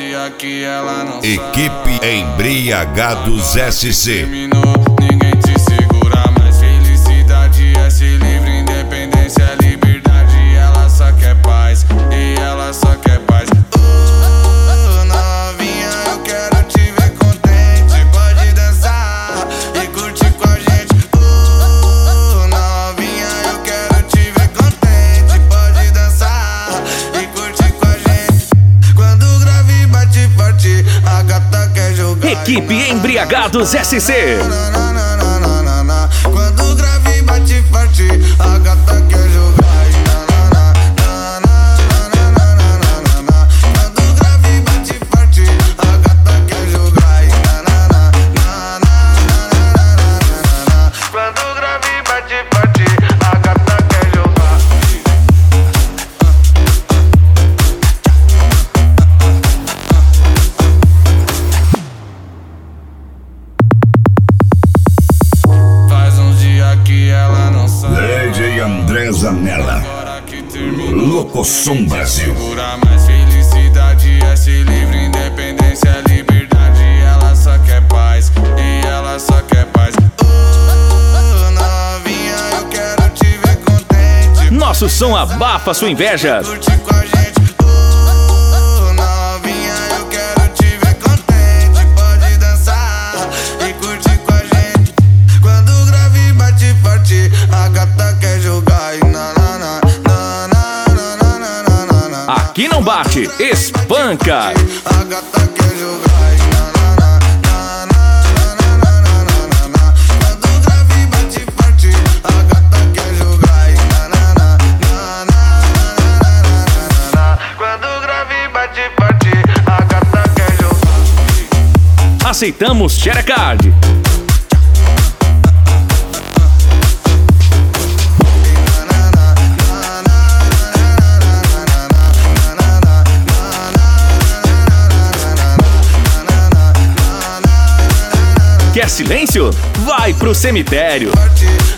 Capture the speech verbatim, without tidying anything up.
dia que ela não Equipe Embriagados S C. terminou, ninguém te segura mais. Felicidade é ser livre, independência é liberdade. Ela só quer paz, e ela só quer paz. Oh, novinha, eu quero te ver contente. Pode dançar e curtir com a gente. Oh, novinha, eu quero te ver contente. Pode dançar e curtir com a gente. Quando o grave bate forte, a gata quer jogar. Equipe Embriagados S C. Quando o grave bate forte, a gata quer jogar. Quando o grave bate forte, a gata quer jogar. Quando o grave bate forte, a gata quer jogar. Faz uns dias que ela não sabe. D J André Zanella. Agora que terminou, Locosom Brasil. segura mais. Felicidade é ser livre, independência é liberdade. Ela só quer paz, e ela só quer paz. Oh, novinha, eu quero te ver contente. Nosso som abafa sua inveja. Curte com a gente. Oh, novinha, eu quero te ver contente. Pode dançar e curtir com a gente. Quando o grave bate forte, a gata quer jogar. E na na na na na na na na na na. Aqui não bate, espanca. A gata quer jogar. E na na na na na na na na na. Quando o grave bate forte, a gata quer jogar. E na na na na na na na. Quando o grave bate forte, a gata quer jogar. Aceitamos Sharecard. Quer silêncio? Vai pro cemitério. Forte,